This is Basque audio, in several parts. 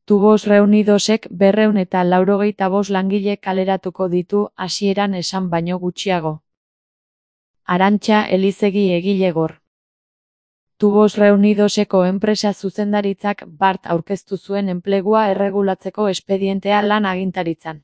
Tubos Reunidosek 285 langile kaleratuko ditu hasieran esan baino gutxiago. Arantxa Elizegi egilegor. Tubos Reunidoseko enpresa zuzendaritzak bart aurkeztu zuen enplegua erregulatzeko espedientea lan agintaritzan.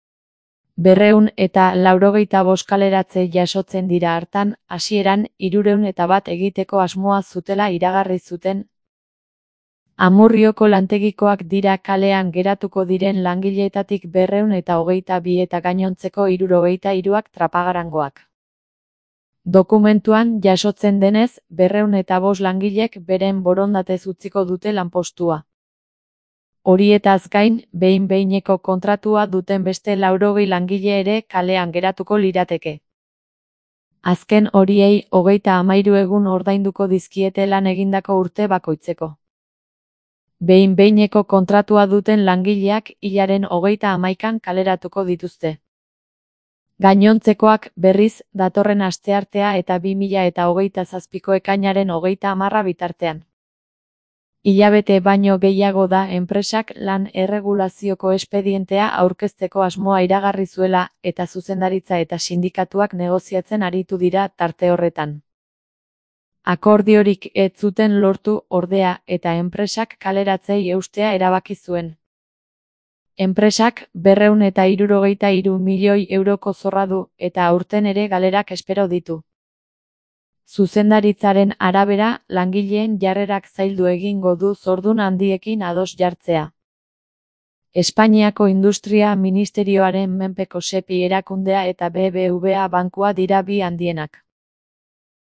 285 kaleratze jasotzen dira hartan, hasieran 301 egiteko asmoa zutela iragarri zuten. Amurrioko lantegikoak dira kalean geratuko diren langileetatik 222 eta gainontzeko 63ak Trapagarangoak. Dokumentuan jasotzen denez, 205 langilek beren borondatez utziko dute lanpostua. Horietaz gain, behin-behineko kontratua duten beste 80 langile ere kalean geratuko lirateke. Azken horiei 33 egun ordainduko dizkiete lan egindako urte bakoitzeko. Behin-behineko kontratua duten langileak hilaren 31an kaleratuko dituzte. Gainontzekoak, berriz, datorren asteartea eta 2027ko ekainaren 30 bitartean. Hilabete baino gehiago da enpresak lan erregulazioko espedientea aurkezteko asmoa iragarri zuela eta zuzendaritza eta sindikatuak negoziatzen aritu dira tarte horretan. Akordiorik ez zuten lortu ordea eta enpresak kaleratzei eustea erabaki zuen. Enpresak 263 milioi euroko zorra du eta aurten ere galerak espero ditu. Zuzendaritzaren arabera, langileen jarrerak zaildu egingo du zordun handiekin ados jartzea. Espainiako Industria Ministerioaren menpeko SEPI erakundea eta BBVA bankua dira bi handienak.